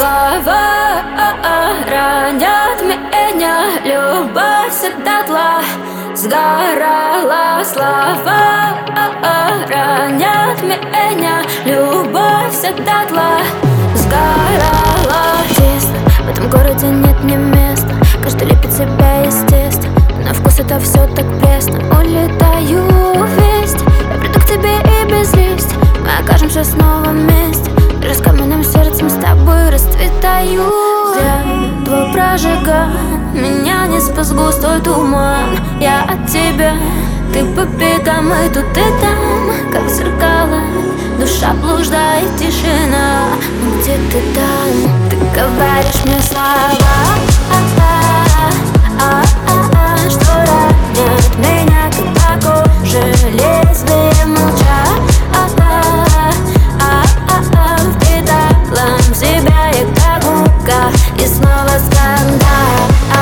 слова ранят меня, любовь всегда тла сгорала. Слова ранят меня, любовь всегда тла сгорала. Тесно, в этом городе нет мне места, каждый лепит себя естественно, на вкус это все так пресно. Улетаю весть, я приду к тебе и без листья, мы окажемся снова вместе, даже с каменным сердцем с тобой расцветаю. Твой прожиган, меня не спас густой туман. Я от тебя, ты по бегам и тут и там, как зеркало, душа блуждает, тишина. Но где ты там? Ты говоришь мне слова, что ранят меня, как по коже лезвие молча. Впитала в себя я как мука, и снова скандал.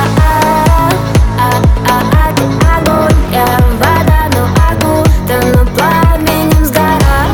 Ты огонь, я вода, но окутана пламенем сгора.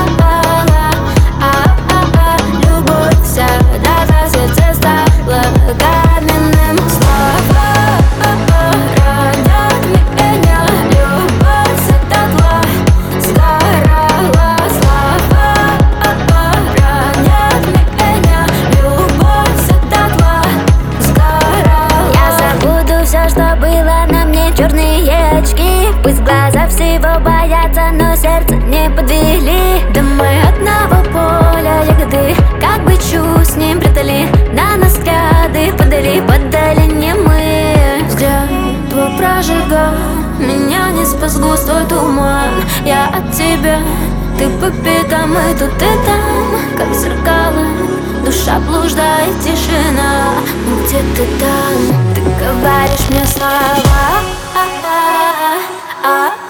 Любовь вся до сердца стала каменным. Слова ранят меня, любовь всегда тла сгорала. Слова ранят меня, любовь всегда тла сгорала. Я забуду все, что было на мне, черные очки. Пусть глаза всего боятся, но сердце не подвели. Да мы одного поля ягоды, как бы чу с ним прятали, на нас взгляды подали не мы. Взгляд твой прожигал, меня не спас густой туман. Я от тебя, ты по бегам и тут и там, как зеркало, душа блуждает, тишина. Ну где ты там? Ты говоришь мне слова,